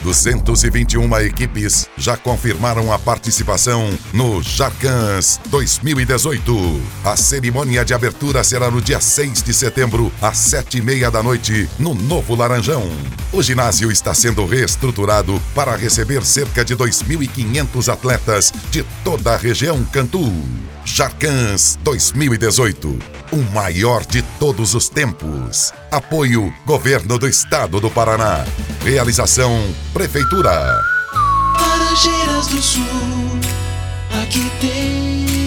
221 equipes já confirmaram a participação no Jarcans 2018. A cerimônia de abertura será no dia 6 de setembro, às 7h30 da noite, no Novo Laranjão. O ginásio está sendo reestruturado para receber cerca de 2.500 atletas de toda a região Cantu. Jarcans 2018, o maior de todos os tempos. Apoio Governo do Estado do Paraná. Realização Prefeitura. Laranjeiras do Sul, aqui tem